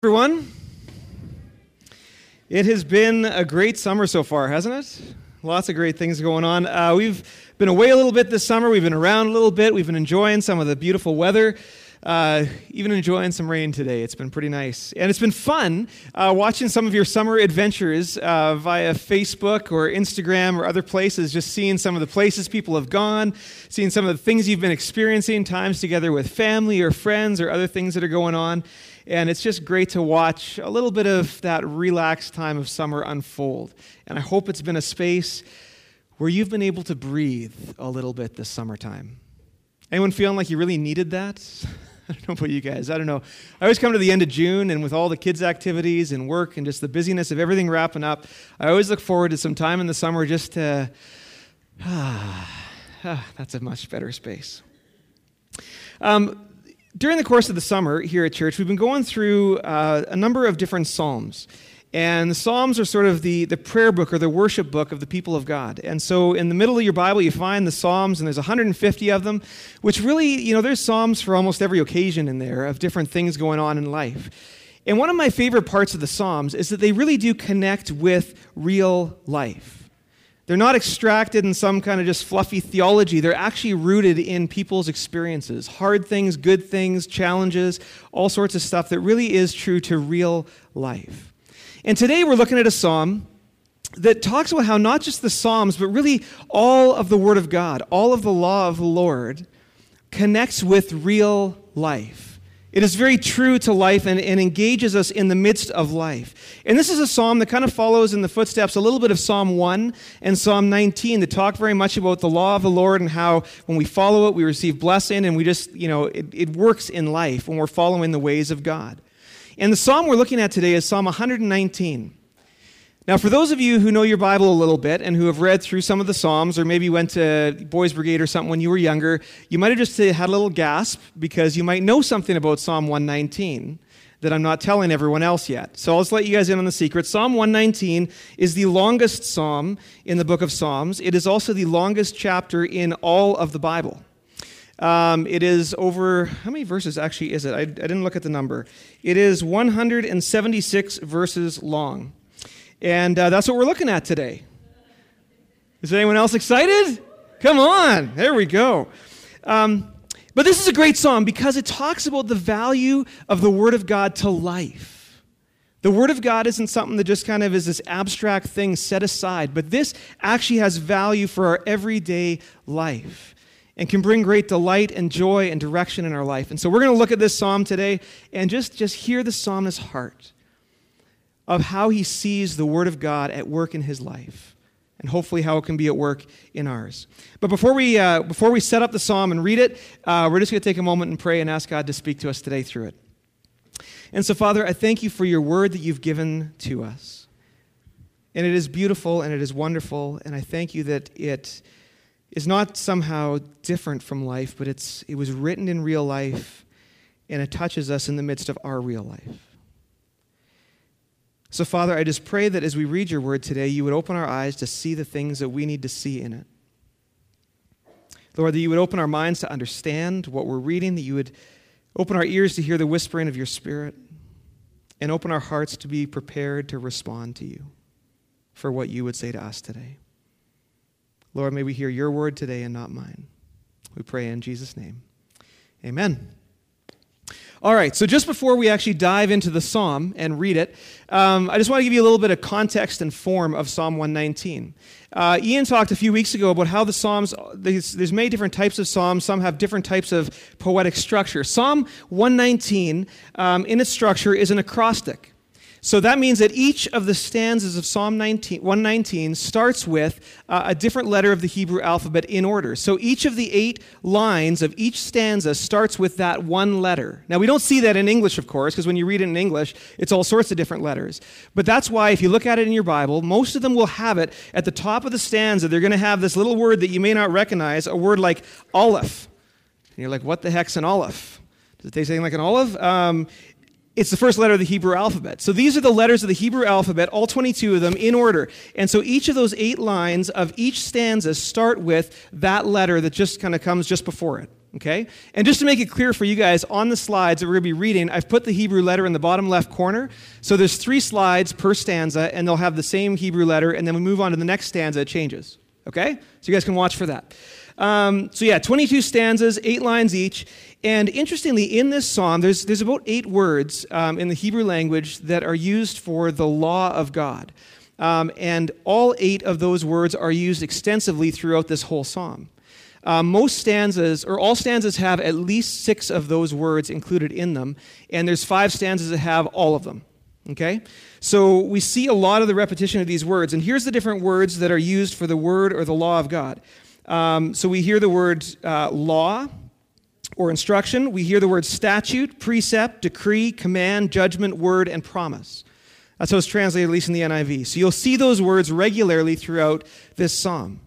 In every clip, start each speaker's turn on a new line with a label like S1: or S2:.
S1: Everyone, it has been a great summer so far, hasn't it? Lots of great things going on. We've been away a little bit this summer. We've been around a little bit. We've been enjoying some of the beautiful weather, even enjoying some rain today. It's been pretty nice. And it's been fun watching some of your summer adventures via Facebook or Instagram or other places, just seeing some of the places people have gone, seeing some of the things you've been experiencing, times together with family or friends or other things that are going on. And it's just great to watch a little bit of that relaxed time of summer unfold. And I hope it's been a space where you've been able to breathe a little bit this summertime. Anyone feeling like you really needed that? I don't know about you guys. I don't know. I always come to the end of June, and with all the kids' activities and work and just the busyness of everything wrapping up, I always look forward to some time in the summer just to, that's a much better space. During the course of the summer here at church, we've been going through a number of different psalms. And the psalms are sort of the prayer book or the worship book of the people of God. And so in the middle of your Bible, you find the psalms, and there's 150 of them, which really, there's psalms for almost every occasion in there of different things going on in life. And one of my favorite parts of the psalms is that they really do connect with real life. They're not extracted in some kind of just fluffy theology. They're actually rooted in people's experiences, hard things, good things, challenges, all sorts of stuff that really is true to real life. And today we're looking at a psalm that talks about how not just the Psalms, but really all of the Word of God, all of the law of the Lord connects with real life. It is very true to life and engages us in the midst of life. And this is a psalm that kind of follows in the footsteps a little bit of Psalm 1 and Psalm 19 that talk very much about the law of the Lord and how when we follow it, we receive blessing, and we just, it works in life when we're following the ways of God. And the psalm we're looking at today is Psalm 119. Now, for those of you who know your Bible a little bit and who have read through some of the Psalms, or maybe went to Boys Brigade or something when you were younger, you might have just had a little gasp because you might know something about Psalm 119 that I'm not telling everyone else yet. So I'll just let you guys in on the secret. Psalm 119 is the longest psalm in the book of Psalms. It is also the longest chapter in all of the Bible. It is over, how many verses actually is it? I didn't look at the number. It is 176 verses long. And that's what we're looking at today. Is anyone else excited? Come on, there we go. But this is a great psalm because it talks about the value of the Word of God to life. The Word of God isn't something that just kind of is this abstract thing set aside, but this actually has value for our everyday life and can bring great delight and joy and direction in our life. And so we're going to look at this psalm today and just hear the psalmist's heart of how he sees the Word of God at work in his life, and hopefully how it can be at work in ours. But before we set up the psalm and read it, we're just going to take a moment and pray and ask God to speak to us today through it. And so, Father, I thank you for your Word that you've given to us. And it is beautiful and it is wonderful, and I thank you that it is not somehow different from life, but it was written in real life, and it touches us in the midst of our real life. So, Father, I just pray that as we read your word today, you would open our eyes to see the things that we need to see in it. Lord, that you would open our minds to understand what we're reading, that you would open our ears to hear the whispering of your Spirit, and open our hearts to be prepared to respond to you for what you would say to us today. Lord, may we hear your word today and not mine. We pray in Jesus' name. Amen. All right, so just before we actually dive into the psalm and read it, I just want to give you a little bit of context and form of Psalm 119. Ian talked a few weeks ago about how the psalms, there's many different types of psalms. Some have different types of poetic structure. Psalm 119, in its structure, is an acrostic. So that means that each of the stanzas of Psalm 119 starts with a different letter of the Hebrew alphabet in order. So each of the 8 lines of each stanza starts with that one letter. Now, we don't see that in English, of course, because when you read it in English, it's all sorts of different letters. But that's why, if you look at it in your Bible, most of them will have it at the top of the stanza. They're going to have this little word that you may not recognize, a word like Aleph. And you're like, what the heck's an Aleph? Does it taste anything like an olive? It's the first letter of the Hebrew alphabet. So these are the letters of the Hebrew alphabet, all 22 of them, in order. And so each of those 8 lines of each stanza start with that letter that just kind of comes just before it. Okay? And just to make it clear for you guys, on the slides that we're going to be reading, I've put the Hebrew letter in the bottom left corner. So there's 3 slides per stanza, and they'll have the same Hebrew letter, and then we move on to the next stanza, it changes. Okay? So you guys can watch for that. 22 stanzas, 8 lines each. And interestingly, in this psalm, there's about 8 words in the Hebrew language that are used for the law of God. And all 8 of those words are used extensively throughout this whole psalm. Most stanzas, or all stanzas, have at least 6 of those words included in them, and there's 5 stanzas that have all of them. Okay? So we see a lot of the repetition of these words, and here's the different words that are used for the word or the law of God. So we hear the word law or instruction. We hear the word statute, precept, decree, command, judgment, word, and promise. That's how it's translated, at least in the NIV. So you'll see those words regularly throughout this psalm.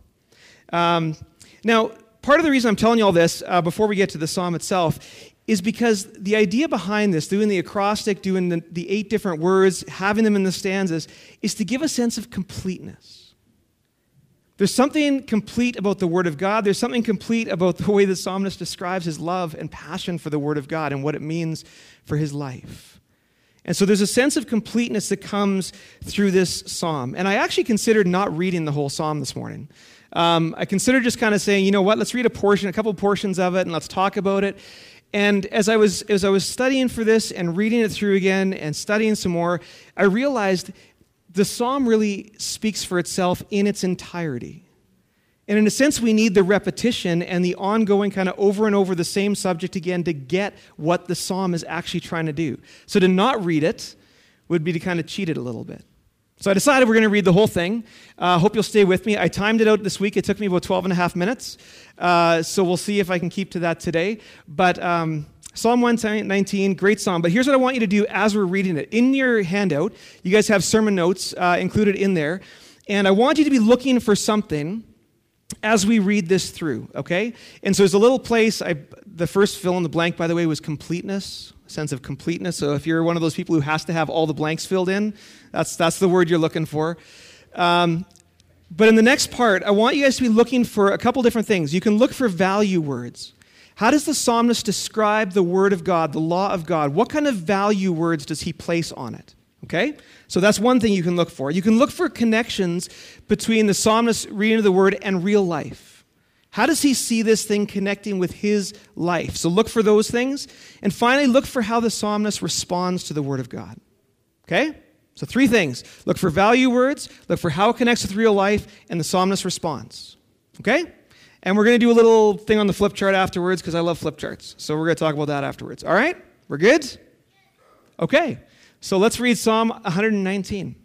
S1: Now, part of the reason I'm telling you all this before we get to the psalm itself is because the idea behind this, doing the acrostic, doing the 8 different words, having them in the stanzas, is to give a sense of completeness. There's something complete about the Word of God. There's something complete about the way the psalmist describes his love and passion for the Word of God and what it means for his life. And so there's a sense of completeness that comes through this psalm. And I actually considered not reading the whole psalm this morning. I considered just kind of saying, you know what, let's read a couple portions of it, and let's talk about it. And as I was studying for this and reading it through again and studying some more, I realized the psalm really speaks for itself in its entirety. And in a sense, we need the repetition and the ongoing kind of over and over the same subject again to get what the psalm is actually trying to do. So to not read it would be to kind of cheat it a little bit. So I decided we're going to read the whole thing. Hope you'll stay with me. I timed it out this week. It took me about 12 and a half minutes. So we'll see if I can keep to that today. But Psalm 119, great psalm. But here's what I want you to do as we're reading it. In your handout, you guys have sermon notes included in there. And I want you to be looking for something as we read this through, okay? And so there's a little place, the first fill in the blank, by the way, was completeness. Sense of completeness. So if you're one of those people who has to have all the blanks filled in, that's the word you're looking for. But in the next part, I want you guys to be looking for a couple different things. You can look for value words. How does the psalmist describe the word of God, the law of God? What kind of value words does he place on it? Okay? So that's one thing you can look for. You can look for connections between the psalmist's reading of the word and real life. How does he see this thing connecting with his life? So look for those things. And finally, look for how the psalmist responds to the word of God. Okay? So 3 things. Look for value words, look for how it connects with real life, and the psalmist's response. Okay? And we're going to do a little thing on the flip chart afterwards because I love flip charts. So we're going to talk about that afterwards. All right? We're good? Okay. So let's read Psalm 119.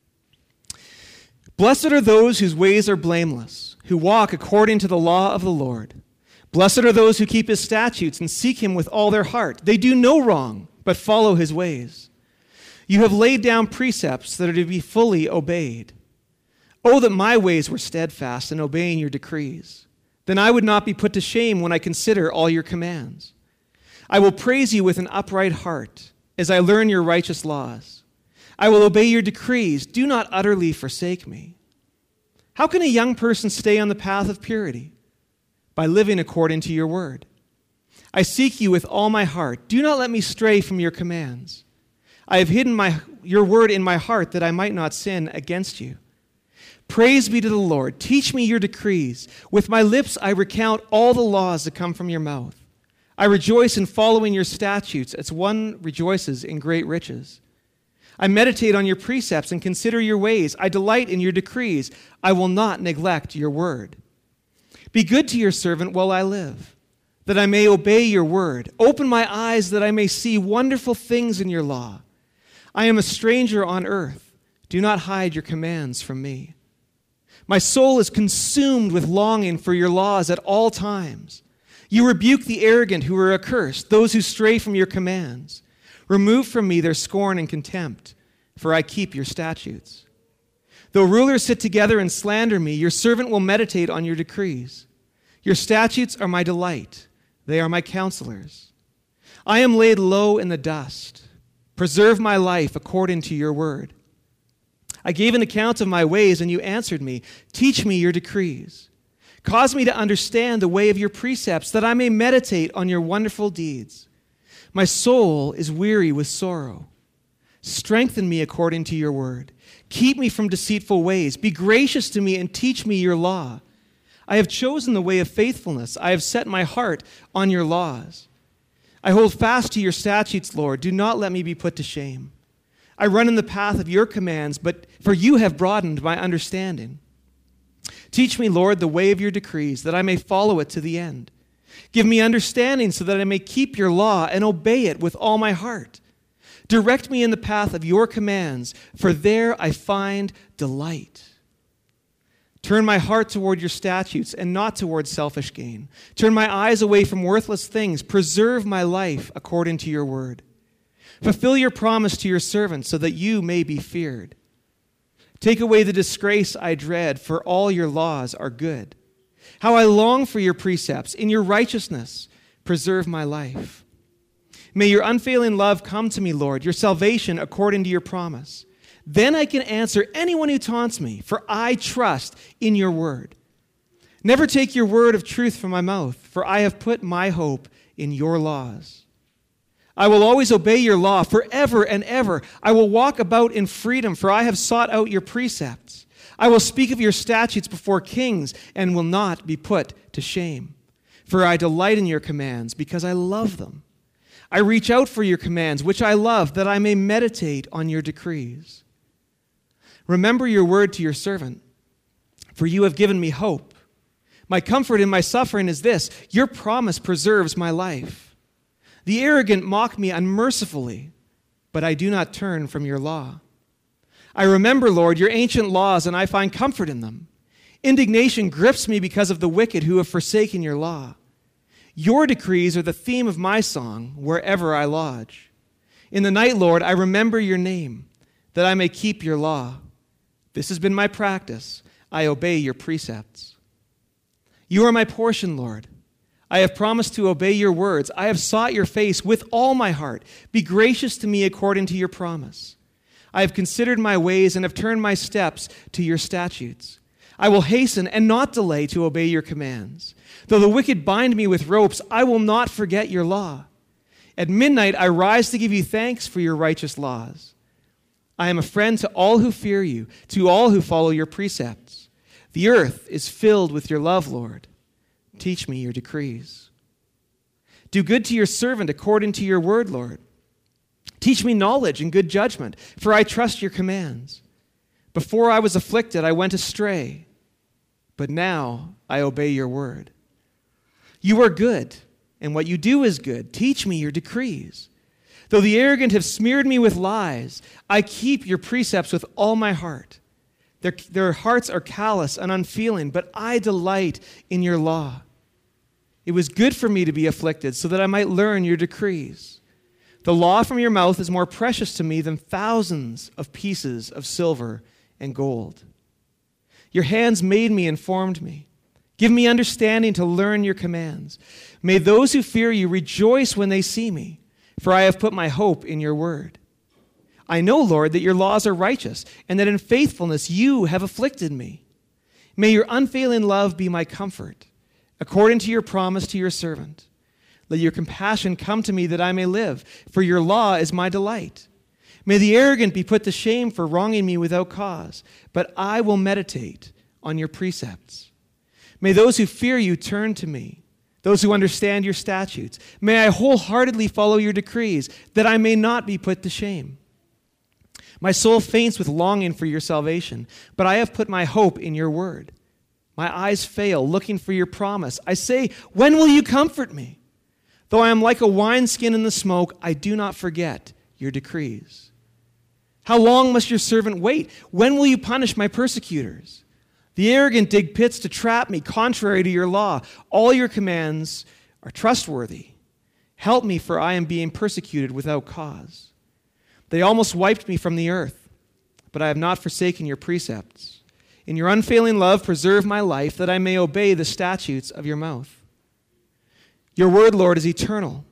S1: Blessed are those whose ways are blameless, who walk according to the law of the Lord. Blessed are those who keep his statutes and seek him with all their heart. They do no wrong, but follow his ways. You have laid down precepts that are to be fully obeyed. Oh, that my ways were steadfast in obeying your decrees. Then I would not be put to shame when I consider all your commands. I will praise you with an upright heart as I learn your righteous laws. I will obey your decrees. Do not utterly forsake me. How can a young person stay on the path of purity? By living according to your word. I seek you with all my heart. Do not let me stray from your commands. I have hidden your word in my heart that I might not sin against you. Praise be to the Lord. Teach me your decrees. With my lips I recount all the laws that come from your mouth. I rejoice in following your statutes as one rejoices in great riches. I meditate on your precepts and consider your ways. I delight in your decrees. I will not neglect your word. Be good to your servant while I live, that I may obey your word. Open my eyes that I may see wonderful things in your law. I am a stranger on earth. Do not hide your commands from me. My soul is consumed with longing for your laws at all times. You rebuke the arrogant who are accursed, those who stray from your commands. Remove from me their scorn and contempt, for I keep your statutes. Though rulers sit together and slander me, your servant will meditate on your decrees. Your statutes are my delight. They are my counselors. I am laid low in the dust. Preserve my life according to your word. I gave an account of my ways, and you answered me. Teach me your decrees. Cause me to understand the way of your precepts, that I may meditate on your wonderful deeds. My soul is weary with sorrow. Strengthen me according to your word. Keep me from deceitful ways. Be gracious to me and teach me your law. I have chosen the way of faithfulness. I have set my heart on your laws. I hold fast to your statutes, Lord. Do not let me be put to shame. I run in the path of your commands, but for you have broadened my understanding. Teach me, Lord, the way of your decrees, that I may follow it to the end. Give me understanding so that I may keep your law and obey it with all my heart. Direct me in the path of your commands, for there I find delight. Turn my heart toward your statutes and not toward selfish gain. Turn my eyes away from worthless things. Preserve my life according to your word. Fulfill your promise to your servant so that you may be feared. Take away the disgrace I dread, for all your laws are good. How I long for your precepts. In your righteousness, preserve my life. May your unfailing love come to me, Lord, your salvation according to your promise. Then I can answer anyone who taunts me, for I trust in your word. Never take your word of truth from my mouth, for I have put my hope in your laws. I will always obey your law forever and ever. I will walk about in freedom, for I have sought out your precepts. I will speak of your statutes before kings and will not be put to shame. For I delight in your commands because I love them. I reach out for your commands, which I love, that I may meditate on your decrees. Remember your word to your servant, for you have given me hope. My comfort in my suffering is this: your promise preserves my life. The arrogant mock me unmercifully, but I do not turn from your law. I remember, Lord, your ancient laws, and I find comfort in them. Indignation grips me because of the wicked who have forsaken your law. Your decrees are the theme of my song wherever I lodge. In the night, Lord, I remember your name, that I may keep your law. This has been my practice. I obey your precepts. You are my portion, Lord. I have promised to obey your words. I have sought your face with all my heart. Be gracious to me according to your promise. I have considered my ways and have turned my steps to your statutes. I will hasten and not delay to obey your commands. Though the wicked bind me with ropes, I will not forget your law. At midnight I rise to give you thanks for your righteous laws. I am a friend to all who fear you, to all who follow your precepts. The earth is filled with your love, Lord. Teach me your decrees. Do good to your servant according to your word, Lord. Teach me knowledge and good judgment, for I trust your commands. Before I was afflicted, I went astray, but now I obey your word. You are good, and what you do is good. Teach me your decrees. Though the arrogant have smeared me with lies, I keep your precepts with all my heart. Their hearts are callous and unfeeling, but I delight in your law. It was good for me to be afflicted, so that I might learn your decrees. The law from your mouth is more precious to me than thousands of pieces of silver and gold. Your hands made me and formed me. Give me understanding to learn your commands. May those who fear you rejoice when they see me, for I have put my hope in your word. I know, Lord, that your laws are righteous, and that in faithfulness you have afflicted me. May your unfailing love be my comfort, according to your promise to your servant. Let your compassion come to me that I may live, for your law is my delight. May the arrogant be put to shame for wronging me without cause, but I will meditate on your precepts. May those who fear you turn to me, those who understand your statutes. May I wholeheartedly follow your decrees, that I may not be put to shame. My soul faints with longing for your salvation, but I have put my hope in your word. My eyes fail, looking for your promise. I say, when will you comfort me? Though I am like a wineskin in the smoke, I do not forget your decrees. How long must your servant wait? When will you punish my persecutors? The arrogant dig pits to trap me, contrary to your law. All your commands are trustworthy. Help me, for I am being persecuted without cause. They almost wiped me from the earth, but I have not forsaken your precepts. In your unfailing love, preserve my life, that I may obey the statutes of your mouth. Your word, Lord, is eternal.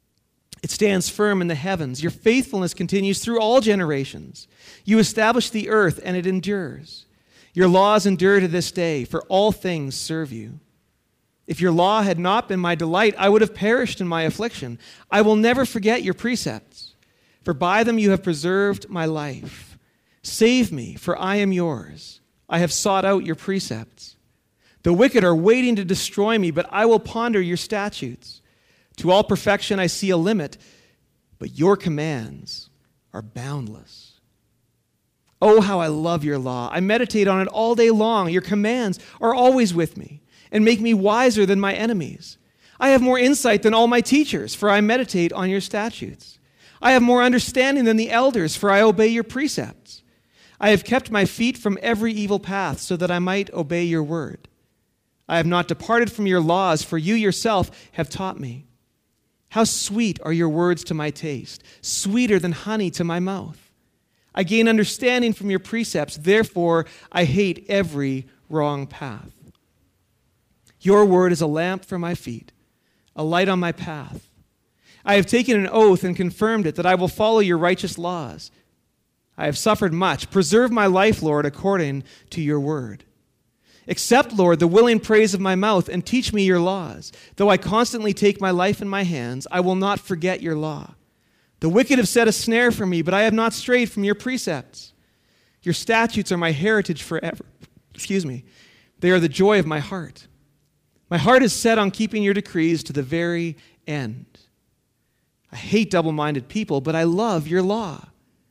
S1: It stands firm in the heavens. Your faithfulness continues through all generations. You establish the earth, and it endures. Your laws endure to this day, for all things serve you. If your law had not been my delight, I would have perished in my affliction. I will never forget your precepts, for by them you have preserved my life. Save me, for I am yours. I have sought out your precepts. The wicked are waiting to destroy me, but I will ponder your statutes. To all perfection I see a limit, but your commands are boundless. Oh, how I love your law. I meditate on it all day long. Your commands are always with me and make me wiser than my enemies. I have more insight than all my teachers, for I meditate on your statutes. I have more understanding than the elders, for I obey your precepts. I have kept my feet from every evil path so that I might obey your word. I have not departed from your laws, for you yourself have taught me. How sweet are your words to my taste, sweeter than honey to my mouth. I gain understanding from your precepts, therefore I hate every wrong path. Your word is a lamp for my feet, a light on my path. I have taken an oath and confirmed it that I will follow your righteous laws. I have suffered much. Preserve my life, Lord, according to your word. Accept, Lord, the willing praise of my mouth and teach me your laws. Though I constantly take my life in my hands, I will not forget your law. The wicked have set a snare for me, but I have not strayed from your precepts. Your statutes are my heritage forever. They are the joy of my heart. My heart is set on keeping your decrees to the very end. I hate double-minded people, but I love your law.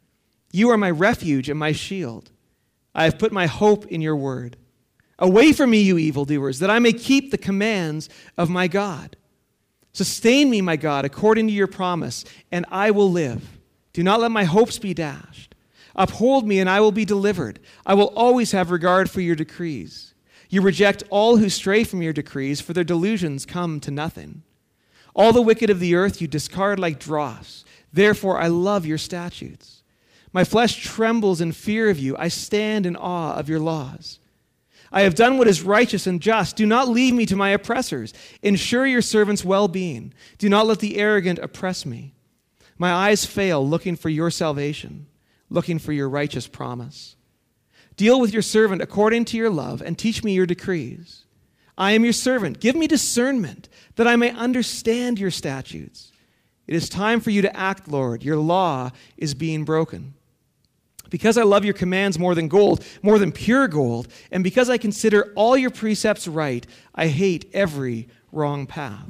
S1: You are my refuge and my shield. I have put my hope in your word. Away from me, you evildoers, that I may keep the commands of my God. Sustain me, my God, according to your promise, and I will live. Do not let my hopes be dashed. Uphold me, and I will be delivered. I will always have regard for your decrees. You reject all who stray from your decrees, for their delusions come to nothing. All the wicked of the earth you discard like dross. Therefore I love your statutes. My flesh trembles in fear of you. I stand in awe of your laws. I have done what is righteous and just. Do not leave me to my oppressors. Ensure your servant's well-being. Do not let the arrogant oppress me. My eyes fail looking for your salvation, looking for your righteous promise. Deal with your servant according to your love and teach me your decrees. I am your servant. Give me discernment that I may understand your statutes. It is time for you to act, Lord. Your law is being broken. Because I love your commands more than gold, more than pure gold, and because I consider all your precepts right, I hate every wrong path.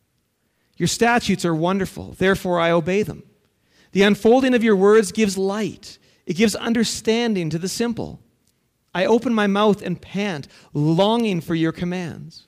S1: Your statutes are wonderful, therefore I obey them. The unfolding of your words gives light. It gives understanding to the simple. I open my mouth and pant, longing for your commands.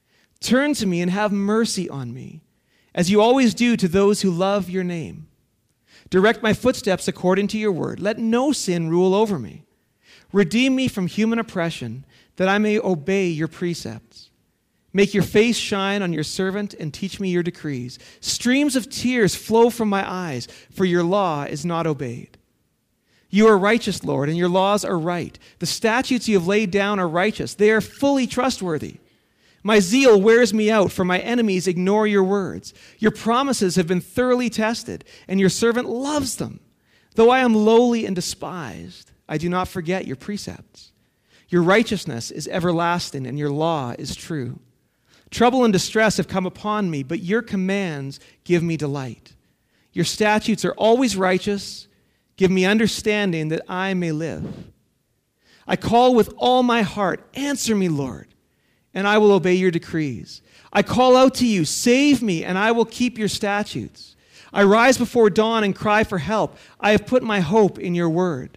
S1: Turn to me and have mercy on me, as you always do to those who love your name. Direct my footsteps according to your word. Let no sin rule over me. Redeem me from human oppression, that I may obey your precepts. Make your face shine on your servant and teach me your decrees. Streams of tears flow from my eyes, for your law is not obeyed. You are righteous, Lord, and your laws are right. The statutes you have laid down are righteous. They are fully trustworthy. My zeal wears me out, for my enemies ignore your words. Your promises have been thoroughly tested, and your servant loves them. Though I am lowly and despised, I do not forget your precepts. Your righteousness is everlasting, and your law is true. Trouble and distress have come upon me, but your commands give me delight. Your statutes are always righteous. Give me understanding that I may live. I call with all my heart. Answer me, Lord, and I will obey your decrees. I call out to you, save me, and I will keep your statutes. I rise before dawn and cry for help. I have put my hope in your word.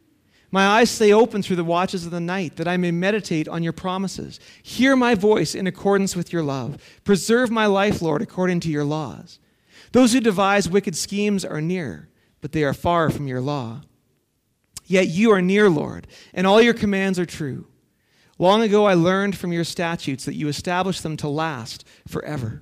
S1: My eyes stay open through the watches of the night, that I may meditate on your promises. Hear my voice in accordance with your love. Preserve my life, Lord, according to your laws. Those who devise wicked schemes are near, but they are far from your law. Yet you are near, Lord, and all your commands are true. Long ago I learned from your statutes that you establish them to last forever.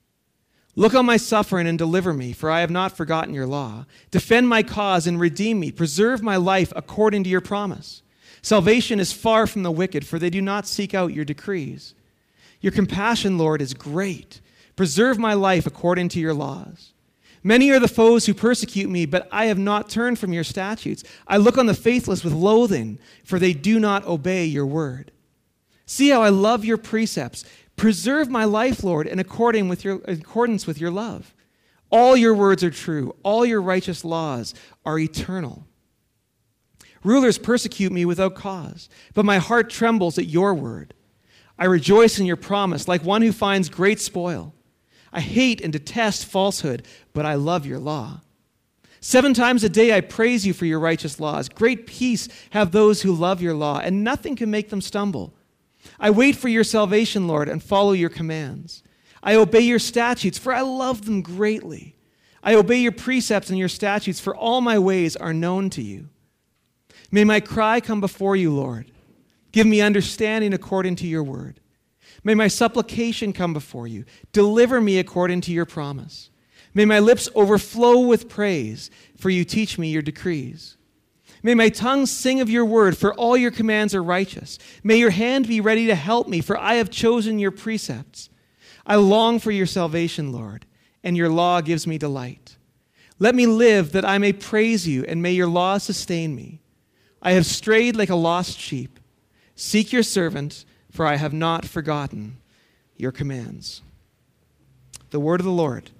S1: Look on my suffering and deliver me, for I have not forgotten your law. Defend my cause and redeem me. Preserve my life according to your promise. Salvation is far from the wicked, for they do not seek out your decrees. Your compassion, Lord, is great. Preserve my life according to your laws. Many are the foes who persecute me, but I have not turned from your statutes. I look on the faithless with loathing, for they do not obey your word. See how I love your precepts. Preserve my life, Lord, in accordance with your love. All your words are true. All your righteous laws are eternal. Rulers persecute me without cause, but my heart trembles at your word. I rejoice in your promise like one who finds great spoil. I hate and detest falsehood, but I love your law. 7 times a day I praise you for your righteous laws. Great peace have those who love your law, and nothing can make them stumble. I wait for your salvation, Lord, and follow your commands. I obey your statutes, for I love them greatly. I obey your precepts and your statutes, for all my ways are known to you. May my cry come before you, Lord. Give me understanding according to your word. May my supplication come before you. Deliver me according to your promise. May my lips overflow with praise, for you teach me your decrees. May my tongue sing of your word, for all your commands are righteous. May your hand be ready to help me, for I have chosen your precepts. I long for your salvation, Lord, and your law gives me delight. Let me live that I may praise you, and may your law sustain me. I have strayed like a lost sheep. Seek your servant, for I have not forgotten your commands. The word of the Lord.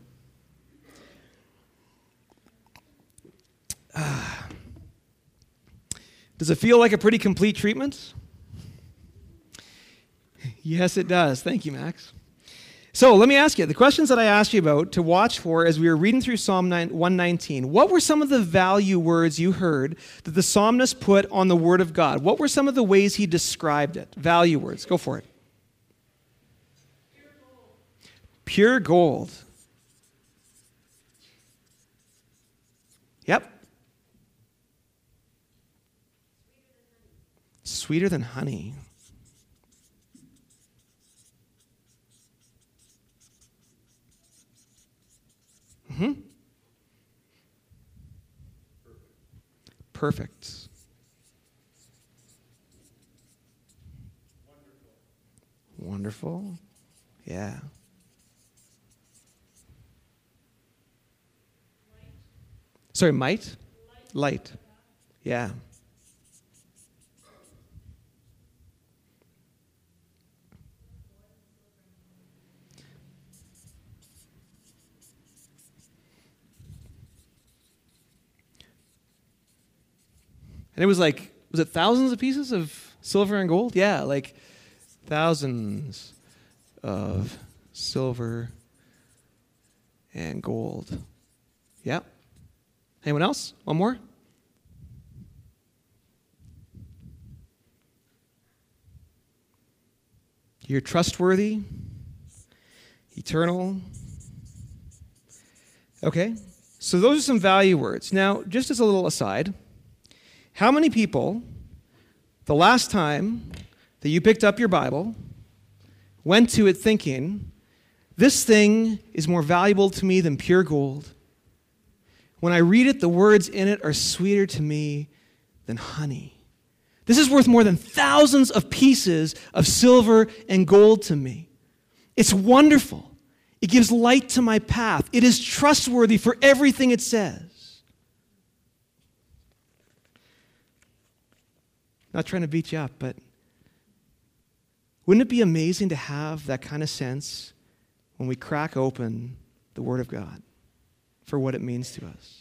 S1: Does it feel like a pretty complete treatment? Yes, it does. Thank you, Max. So let me ask you, the questions that I asked you about to watch for as we were reading through Psalm 119, what were some of the value words you heard that the psalmist put on the Word of God? What were some of the ways he described it? Value words. Go for it. Pure gold. Yep. Sweeter than honey. Mm-hmm. Perfect. Wonderful. Yeah. Sorry, might? Light. Yeah. And it was like, was it thousands of pieces of silver and gold? Yeah, like thousands of silver and gold. Yeah. Anyone else? One more? You're trustworthy, eternal. Okay, so those are some value words. Now, just as a little aside, how many people, the last time that you picked up your Bible, went to it thinking, this thing is more valuable to me than pure gold? When I read it, the words in it are sweeter to me than honey. This is worth more than thousands of pieces of silver and gold to me. It's wonderful. It gives light to my path. It is trustworthy for everything it says. Not trying to beat you up, but wouldn't it be amazing to have that kind of sense when we crack open the Word of God for what it means to us?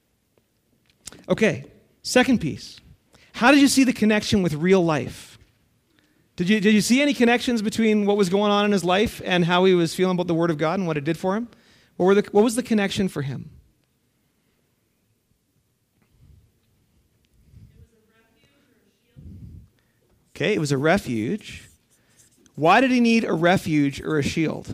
S1: Okay, second piece. How did you see the connection with real life? Did you see any connections between what was going on in his life and how he was feeling about the Word of God and what it did for him? What was the connection for him? Okay, it was a refuge. Why did he need a refuge or a shield?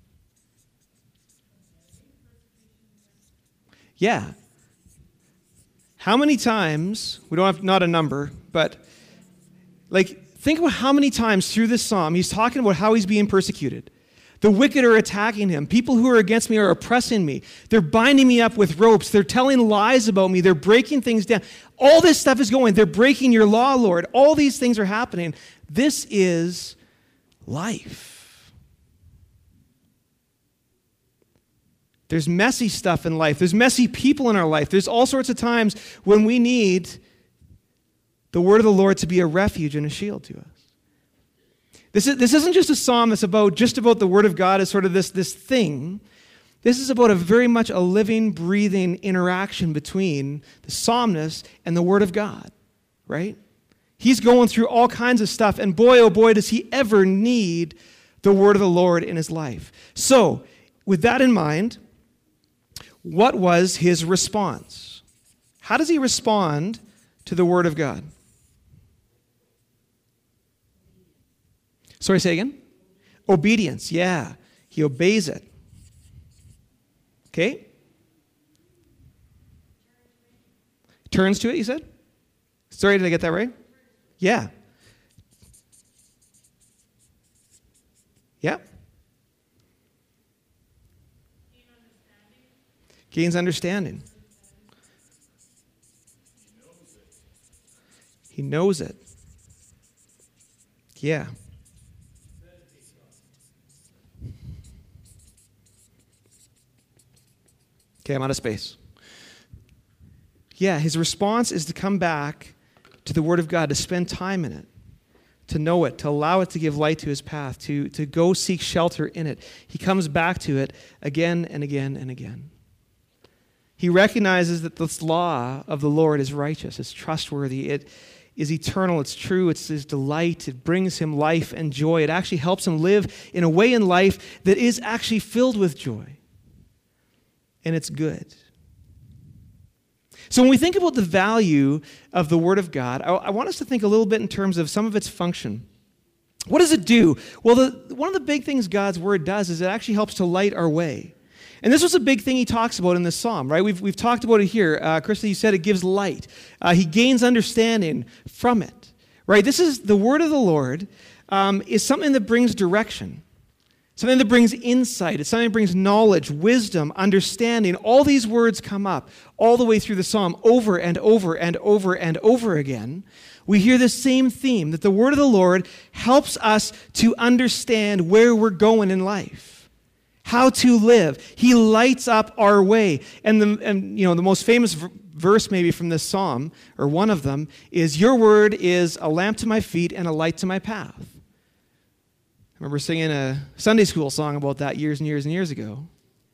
S1: Yeah. How many times, we don't have, not a number, but think about how many times through this psalm he's talking about how he's being persecuted. The wicked are attacking him. People who are against me are oppressing me. They're binding me up with ropes. They're telling lies about me. They're breaking things down. All this stuff is going. They're breaking your law, Lord. All these things are happening. This is life. There's messy stuff in life. There's messy people in our life. There's all sorts of times when we need the word of the Lord to be a refuge and a shield to us. This isn't just a psalm that's about the word of God as sort of this thing. This is about a very much a living, breathing interaction between the psalmist and the word of God, right? He's going through all kinds of stuff, and boy, oh boy, does he ever need the word of the Lord in his life. So, with that in mind, what was his response? How does he respond to the word of God? Sorry, say again? Obedience, yeah. He obeys it. Okay? Turns to it, you said? Sorry, did I get that right? Yeah. Yeah. Gains understanding. He knows it. Yeah. Okay, I'm out of space. Yeah, his response is to come back to the Word of God, to spend time in it, to know it, to allow it to give light to his path, to go seek shelter in it. He comes back to it again and again and again. He recognizes that this law of the Lord is righteous, it's trustworthy, it is eternal, it's true, it's his delight, it brings him life and joy. It actually helps him live in a way in life that is actually filled with joy. And it's good. So when we think about the value of the Word of God, I want us to think a little bit in terms of some of its function. What does it do? Well, one of the big things God's Word does is it actually helps to light our way. And this was a big thing he talks about in this psalm, right? We've talked about it here. Krista, you said it gives light. He gains understanding from it, right? This is the Word of the Lord is something that brings direction. Something that brings insight. It's something that brings knowledge, wisdom, understanding. All these words come up all the way through the psalm over and over and over and over again. We hear the same theme, that the word of the Lord helps us to understand where we're going in life, how to live. He lights up our way. And the most famous verse maybe from this psalm, or one of them, is, "Your word is a lamp to my feet and a light to my path." I remember singing a Sunday school song about that years and years and years ago.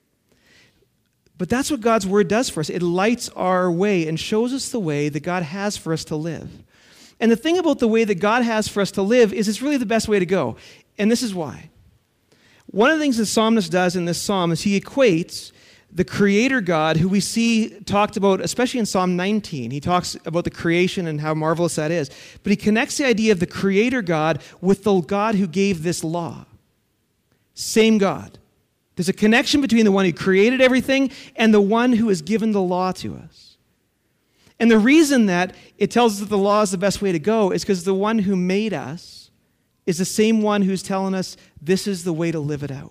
S1: But that's what God's Word does for us. It lights our way and shows us the way that God has for us to live. And the thing about the way that God has for us to live is it's really the best way to go. And this is why. One of the things the psalmist does in this psalm is he equates the Creator God, who we see talked about, especially in Psalm 19. He talks about the creation and how marvelous that is. But he connects the idea of the Creator God with the God who gave this law. Same God. There's a connection between the one who created everything and the one who has given the law to us. And the reason that it tells us that the law is the best way to go is because the one who made us is the same one who's telling us this is the way to live it out.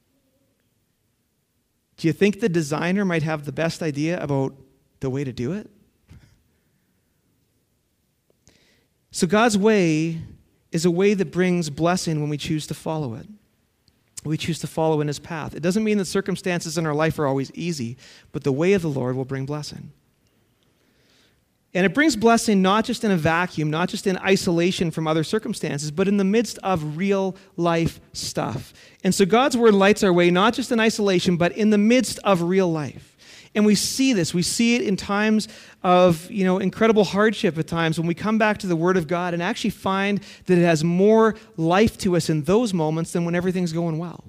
S1: Do you think the designer might have the best idea about the way to do it? So God's way is a way that brings blessing when we choose to follow it. We choose to follow in his path. It doesn't mean that circumstances in our life are always easy, but the way of the Lord will bring blessing. And it brings blessing not just in a vacuum, not just in isolation from other circumstances, but in the midst of real life stuff. And so God's word lights our way, not just in isolation, but in the midst of real life. And we see this. We see it in times of, incredible hardship at times when we come back to the Word of God and actually find that it has more life to us in those moments than when everything's going well.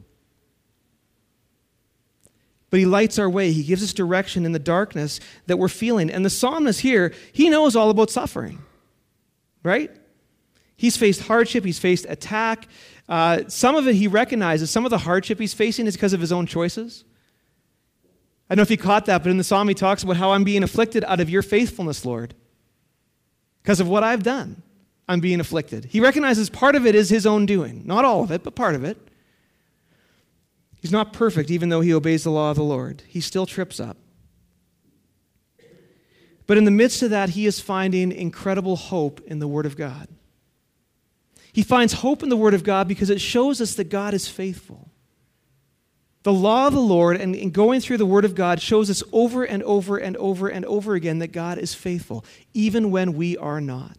S1: But he lights our way. He gives us direction in the darkness that we're feeling. And the psalmist here, he knows all about suffering, right? He's faced hardship. He's faced attack. Some of it he recognizes. Some of the hardship he's facing is because of his own choices. I don't know if you caught that, but in the psalm he talks about how I'm being afflicted out of your faithfulness, Lord. Because of what I've done, I'm being afflicted. He recognizes part of it is his own doing. Not all of it, but part of it. He's not perfect, even though he obeys the law of the Lord. He still trips up. But in the midst of that, he is finding incredible hope in the Word of God. He finds hope in the Word of God because it shows us that God is faithful. The law of the Lord and going through the Word of God shows us over and over and over and over again that God is faithful, even when we are not.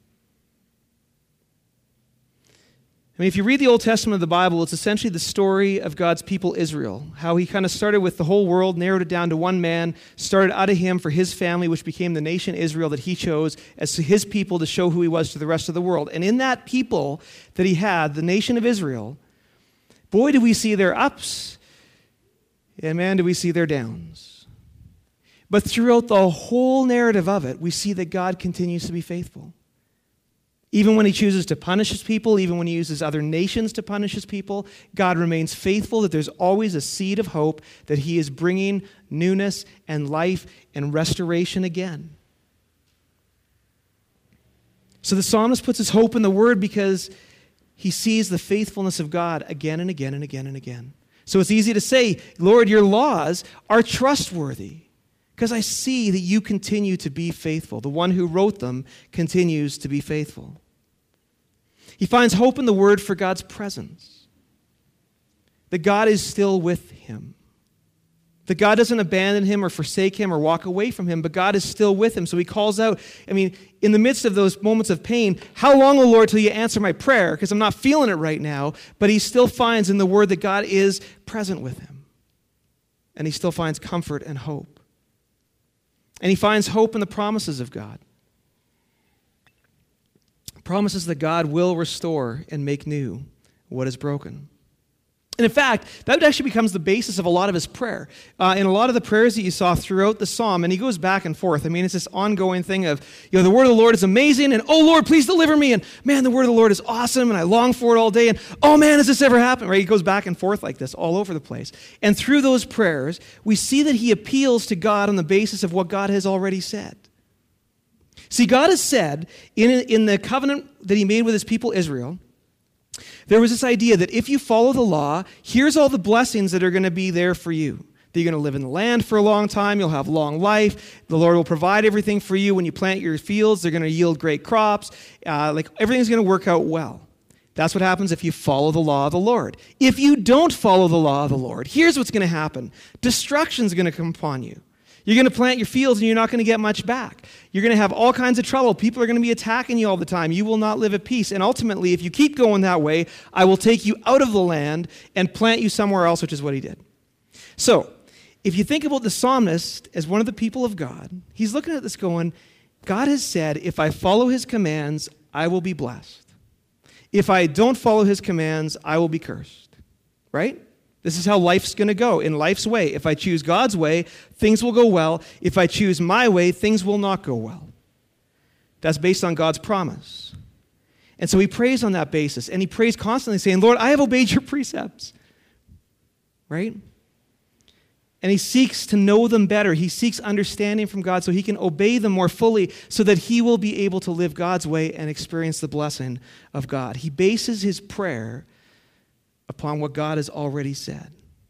S1: I mean, if you read the Old Testament of the Bible, it's essentially the story of God's people Israel, how he kind of started with the whole world, narrowed it down to one man, started out of him for his family, which became the nation Israel that he chose as his people to show who he was to the rest of the world. And in that people that he had, the nation of Israel, boy, do we see their ups, and man, do we see their downs. But throughout the whole narrative of it, we see that God continues to be faithful. Even when he chooses to punish his people, even when he uses other nations to punish his people, God remains faithful, that there's always a seed of hope that he is bringing newness and life and restoration again. So the psalmist puts his hope in the word because he sees the faithfulness of God again and again and again and again. So it's easy to say, Lord, your laws are trustworthy because I see that you continue to be faithful. The one who wrote them continues to be faithful. He finds hope in the word for God's presence, that God is still with him, that God doesn't abandon him or forsake him or walk away from him, but God is still with him. So he calls out, in the midst of those moments of pain, how long, O Lord, till you answer my prayer? Because I'm not feeling it right now, but he still finds in the word that God is present with him. And he still finds comfort and hope. And he finds hope in the promises of God. Promises that God will restore and make new what is broken. And in fact, that actually becomes the basis of a lot of his prayer. In a lot of the prayers that you saw throughout the psalm, and he goes back and forth. It's this ongoing thing of, the word of the Lord is amazing, and oh Lord, please deliver me, and man, the word of the Lord is awesome, and I long for it all day, and oh man, has this ever happened? Right? He goes back and forth like this all over the place. And through those prayers, we see that he appeals to God on the basis of what God has already said. See, God has said in the covenant that he made with his people Israel, there was this idea that if you follow the law, here's all the blessings that are going to be there for you. That you're going to live in the land for a long time. You'll have long life. The Lord will provide everything for you. When you plant your fields, they're going to yield great crops. Everything's going to work out well. That's what happens if you follow the law of the Lord. If you don't follow the law of the Lord, here's what's going to happen. Destruction's going to come upon you. You're going to plant your fields and you're not going to get much back. You're going to have all kinds of trouble. People are going to be attacking you all the time. You will not live at peace. And ultimately, if you keep going that way, I will take you out of the land and plant you somewhere else, which is what he did. So, if you think about the psalmist as one of the people of God, he's looking at this going, God has said, if I follow his commands, I will be blessed. If I don't follow his commands, I will be cursed. Right? This is how life's going to go, in life's way. If I choose God's way, things will go well. If I choose my way, things will not go well. That's based on God's promise. And so he prays on that basis, and he prays constantly saying, Lord, I have obeyed your precepts. Right? And he seeks to know them better. He seeks understanding from God so he can obey them more fully so that he will be able to live God's way and experience the blessing of God. He bases his prayer upon what God has already said.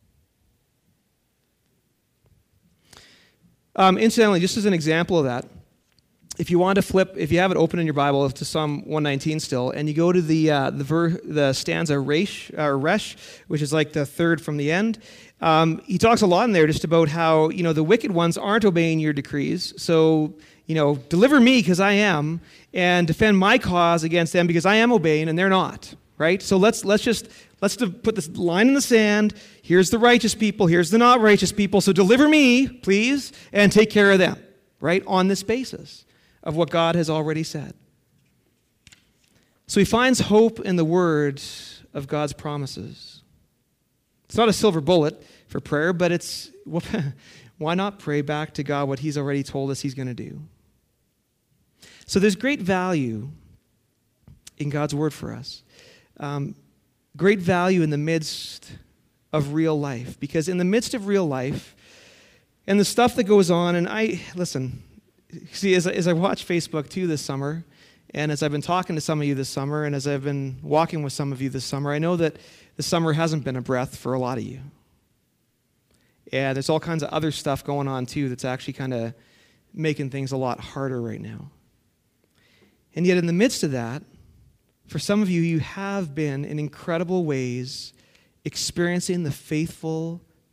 S1: Incidentally, just as an example of that, if you want to flip, if you have it open in your Bible to Psalm 119 still, and you go to the stanza Resh, which is like the third from the end, he talks a lot in there just about how, the wicked ones aren't obeying your decrees, so, deliver me because I am, and defend my cause against them because I am obeying and they're not. Right? So let's put this line in the sand. Here's the righteous people. Here's the not righteous people. So deliver me, please, and take care of them. Right? On this basis of what God has already said. So he finds hope in the word of God's promises. It's not a silver bullet for prayer, but it's, why not pray back to God what he's already told us he's going to do? So there's great value in God's word for us. Great value in the midst of real life. Because in the midst of real life, and the stuff that goes on, and as I watch Facebook too this summer, and as I've been talking to some of you this summer, and as I've been walking with some of you this summer, I know that the summer hasn't been a breath for a lot of you. And there's all kinds of other stuff going on too that's actually kind of making things a lot harder right now. And yet in the midst of that, for some of you, you have been in incredible ways experiencing the faithful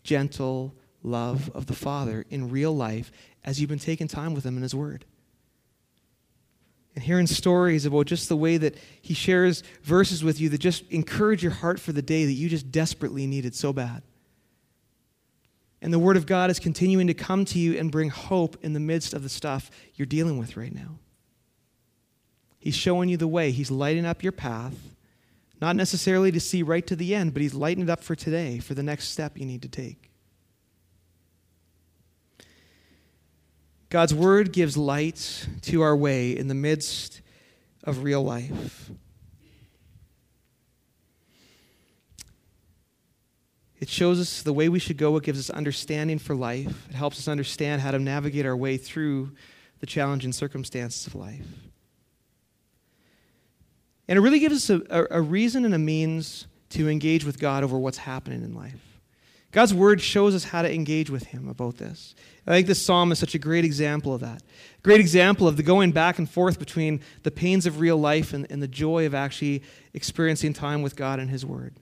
S1: gentle love of the Father in real life as you've been taking time with him in his word. And hearing stories about just the way that he shares verses with you that just encourage your heart for the day that you just desperately needed so bad. And the word of God is continuing to come to you and bring hope in the midst of the stuff you're dealing with right now. He's showing you the way. He's lighting up your path, not necessarily to see right to the end, but he's lighting it up for today, for the next step you need to take. God's word gives light to our way in the midst of real life. It shows us the way we should go. It gives us understanding for life. It helps us understand how to navigate our way through the challenging circumstances of life. And it really gives us a reason and a means to engage with God over what's happening in life. God's word shows us how to engage with him about this. I think this psalm is such a great example of that. Great example of the going back and forth between the pains of real life and the joy of actually experiencing time with God and his word.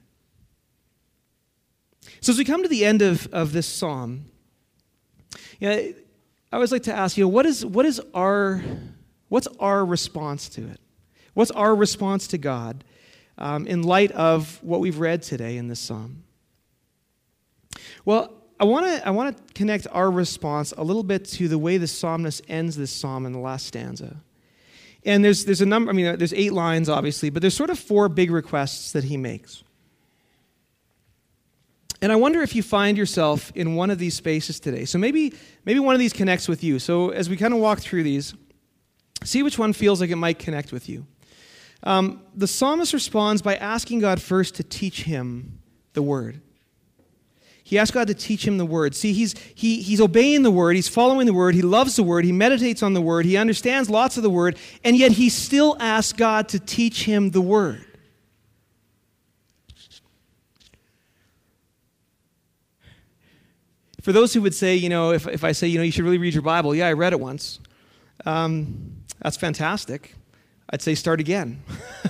S1: So as we come to the end of this psalm, I always like to ask, what's our response to it? What's our response to God in light of what we've read today in this psalm? Well, I want to connect our response a little bit to the way the psalmist ends this psalm in the last stanza. And there's a number, there's 8 lines, obviously, but there's sort of 4 big requests that he makes. And I wonder if you find yourself in one of these spaces today. So maybe one of these connects with you. So as we kind of walk through these, see which one feels like it might connect with you. The psalmist responds by asking God first to teach him the word. He asks God to teach him the word. See, he's obeying the word. He's following the word. He loves the word. He meditates on the word. He understands lots of the word. And yet he still asks God to teach him the word. For those who would say, if I say, you should really read your Bible. Yeah, I read it once. That's fantastic. I'd say start again.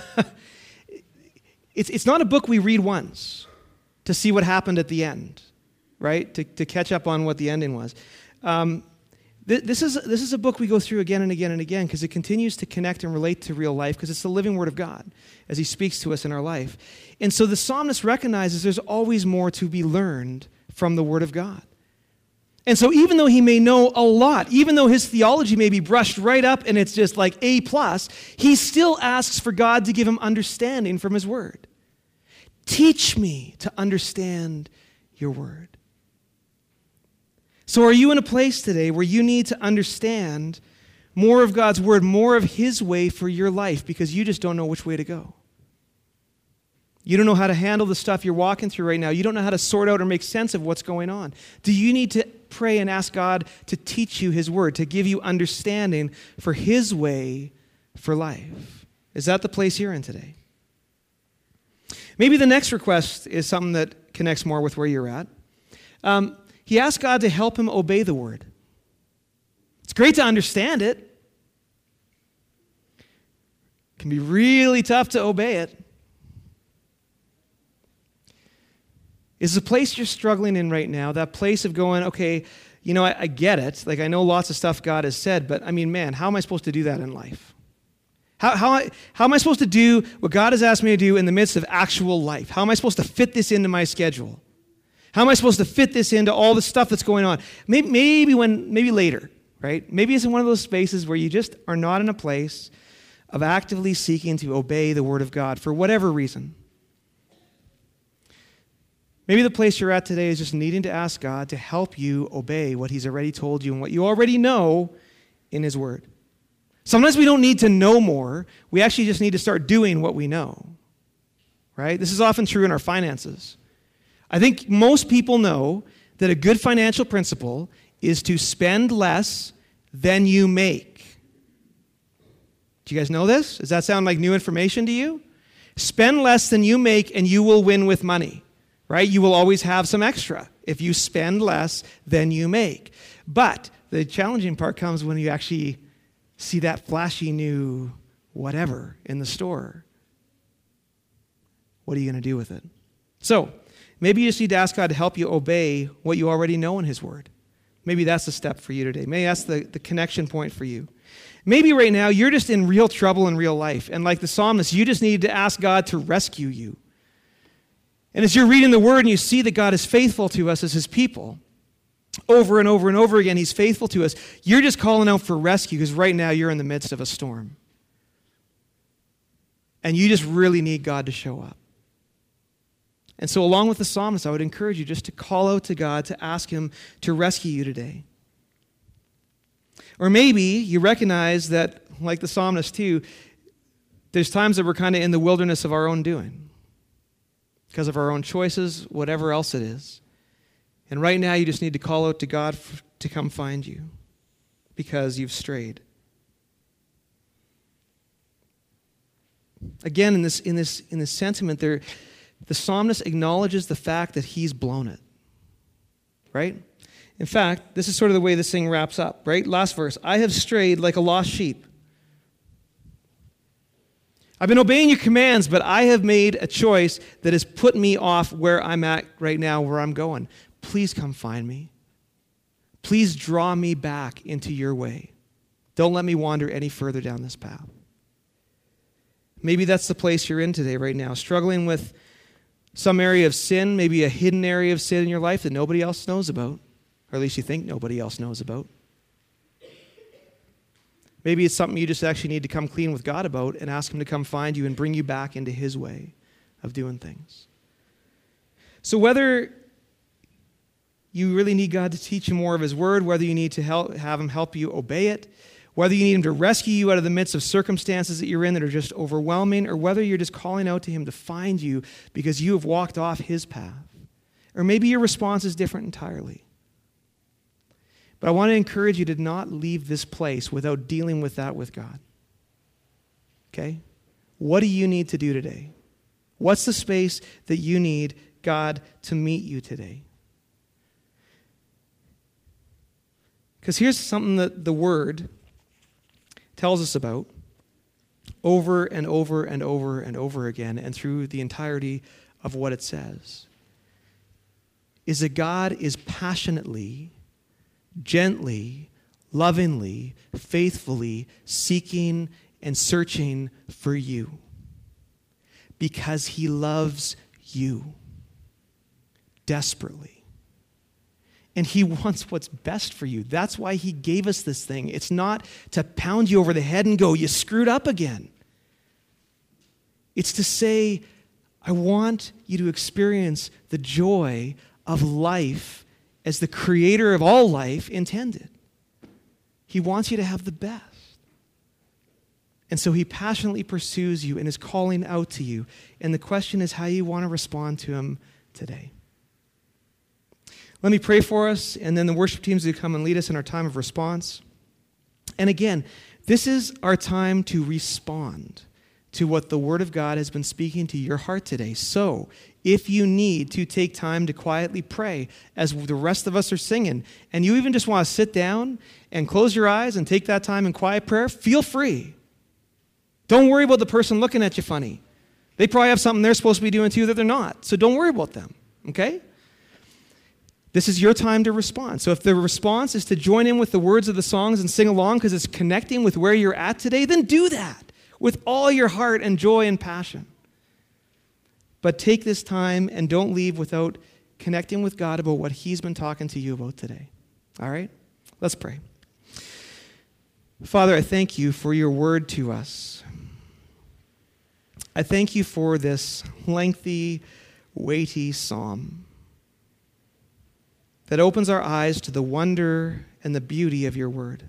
S1: It's not a book we read once to see what happened at the end, right? To catch up on what the ending was. This is a book we go through again and again and again because it continues to connect and relate to real life because it's the living word of God as he speaks to us in our life. And so the psalmist recognizes there's always more to be learned from the word of God. And so even though he may know a lot, even though his theology may be brushed right up and it's just like A+, he still asks for God to give him understanding from his word. Teach me to understand your word. So are you in a place today where you need to understand more of God's word, more of his way for your life because you just don't know which way to go? You don't know how to handle the stuff you're walking through right now. You don't know how to sort out or make sense of what's going on. Do you need to pray and ask God to teach you his word, to give you understanding for his way for life? Is that the place you're in today? Maybe the next request is something that connects more with where you're at. He asked God to help him obey the word. It's great to understand it. It can be really tough to obey it. Is the place you're struggling in right now, that place of going, okay, I get it. Like, I know lots of stuff God has said, but man, how am I supposed to do that in life? How am I supposed to do what God has asked me to do in the midst of actual life? How am I supposed to fit this into my schedule? How am I supposed to fit this into all the stuff that's going on? Maybe later, right? Maybe it's in one of those spaces where you just are not in a place of actively seeking to obey the word of God for whatever reason. Maybe the place you're at today is just needing to ask God to help you obey what he's already told you and what you already know in his word. Sometimes we don't need to know more. We actually just need to start doing what we know, right? This is often true in our finances. I think most people know that a good financial principle is to spend less than you make. Do you guys know this? Does that sound like new information to you? Spend less than you make and you will win with money. Right? You will always have some extra if you spend less than you make. But the challenging part comes when you actually see that flashy new whatever in the store. What are you going to do with it? So, Maybe you just need to ask God to help you obey what you already know in his word. Maybe that's the step for you today. Maybe that's the connection point for you. Maybe right now you're just in real trouble in real life. And like the psalmist, you just need to ask God to rescue you. And as you're reading the word and you see that God is faithful to us as his people, over and over and over again, he's faithful to us, you're just calling out for rescue because right now you're in the midst of a storm. And you just really need God to show up. And so along with the psalmist, I would encourage you just to call out to God to ask him to rescue you today. Or maybe you recognize that, like the psalmist too, there's times that we're kind of in the wilderness of our own doing because of our own choices, whatever else it is. And right now you just need to call out to God to come find you because you've strayed. Again, in this sentiment there, the psalmist acknowledges the fact that he's blown it, right? In fact, this is sort of the way this thing wraps up, right? Last verse, I have strayed like a lost sheep. I've been obeying your commands, but I have made a choice that has put me off where I'm at right now, where I'm going. Please come find me. Please draw me back into your way. Don't let me wander any further down this path. Maybe that's the place you're in today right now, struggling with some area of sin, maybe a hidden area of sin in your life that nobody else knows about, or at least you think nobody else knows about. Maybe it's something you just actually need to come clean with God about and ask him to come find you and bring you back into his way of doing things. So whether you really need God to teach you more of his word, whether you need to have him help you obey it, whether you need him to rescue you out of the midst of circumstances that you're in that are just overwhelming, or whether you're just calling out to him to find you because you have walked off his path. Or maybe your response is different entirely. But I want to encourage you to not leave this place without dealing with that with God. Okay? What do you need to do today? What's the space that you need God to meet you today? Because here's something that the Word tells us about over and over and over and over again and through the entirety of what it says, is that God is passionately, gently, lovingly, faithfully seeking and searching for you because he loves you desperately. And he wants what's best for you. That's why he gave us this thing. It's not to pound you over the head and go, you screwed up again. It's to say, I want you to experience the joy of life as the creator of all life intended. He wants you to have the best. And so he passionately pursues you and is calling out to you. And the question is how you want to respond to him today. Let me pray for us, and then the worship teams will come and lead us in our time of response. And again, this is our time to respond to what the Word of God has been speaking to your heart today. So, if you need to take time to quietly pray, as the rest of us are singing, and you even just want to sit down and close your eyes and take that time in quiet prayer, feel free. Don't worry about the person looking at you funny. They probably have something they're supposed to be doing to you that they're not. So don't worry about them, okay? This is your time to respond. So if the response is to join in with the words of the songs and sing along because it's connecting with where you're at today, then do that with all your heart and joy and passion. But take this time and don't leave without connecting with God about what he's been talking to you about today. All right? Let's pray. Father, I thank you for your word to us. I thank you for this lengthy, weighty psalm that opens our eyes to the wonder and the beauty of your word.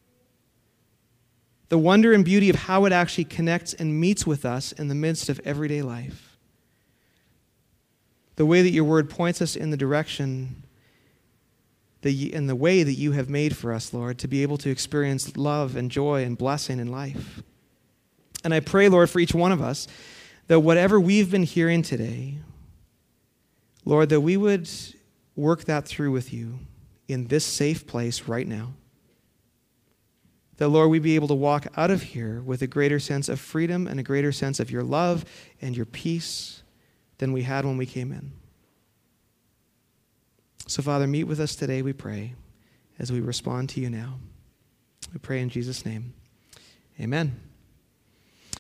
S1: The wonder and beauty of how it actually connects and meets with us in the midst of everyday life. The way that your word points us in the direction and the way that you have made for us, Lord, to be able to experience love and joy and blessing in life. And I pray, Lord, for each one of us, that whatever we've been hearing today, Lord, that we would work that through with you in this safe place right now. That, Lord, we'd be able to walk out of here with a greater sense of freedom and a greater sense of your love and your peace than we had when we came in. So, Father, meet with us today, we pray, as we respond to you now. We pray in Jesus' name. Amen.